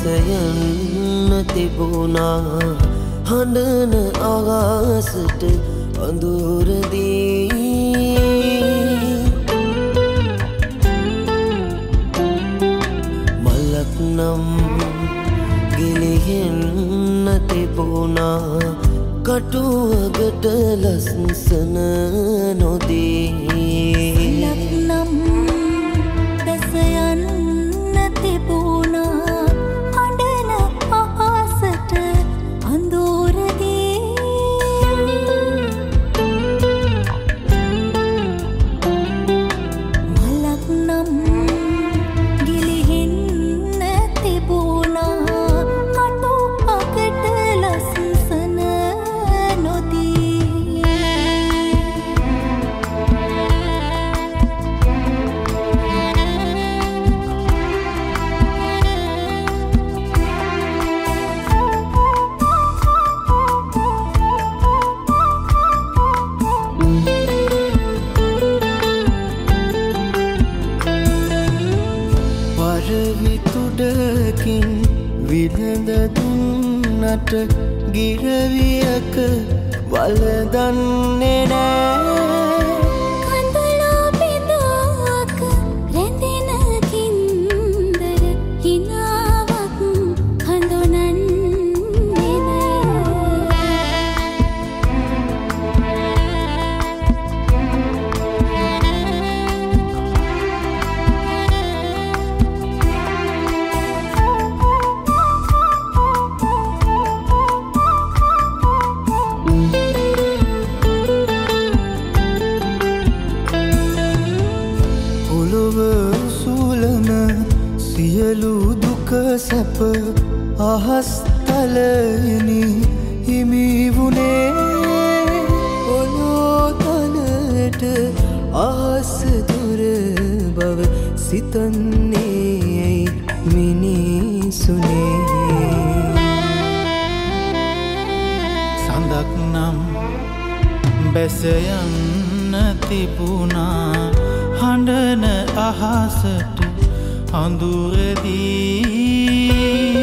බැසයන්න තිබුණා හඬන ආසට අඳුරදී මලක් නම් ගිලිහෙන්න තිබුණා කටුවකට ලස්සන නොදී ලක්නම් බැසයන්න තිබුණා හඬන ආසට අඳුරදී මලක් නම් ගිලිහෙන්න තිබුණා කටුවකට ලස්සන නොදී වරවිතුඩකින් විලඳ දුන්නට ගිරවියක වලදන්නේ නෑ කඳුළු බිඳුවක රැඳෙන කින්දර හිනාවක් හඳුනන්නේ නෑ පොළොව සූලන සියලු දුක සැප අහස් තලයනි හිමි වුණේ ඔලෝතලට අහස් දුර බව සිතන්නේ මිනිසුනේ සඳක් නම් බැසයන්න තිබුණා හඬන අහසට අඳුරදී